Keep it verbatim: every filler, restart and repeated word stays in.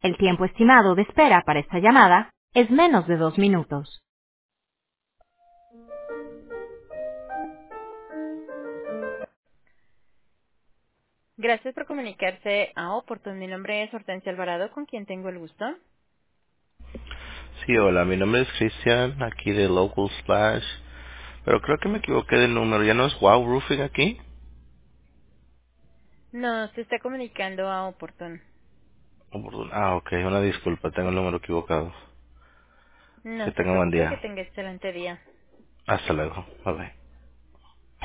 El tiempo estimado de espera para esta llamada es menos de dos minutos. Gracias por comunicarse a Oportun. Mi nombre es Hortensia Alvarado, con quien tengo el gusto. Sí, hola, mi nombre es Cristian, aquí de Local Splash, pero creo que me equivoqué del número, ¿ya no es Wow Roofing aquí? No, se está comunicando a Oportun. Ah, ok, una disculpa, tengo el número equivocado. No Que se tenga buen preocupe, que día. tenga excelente día. Hasta luego, bye bye.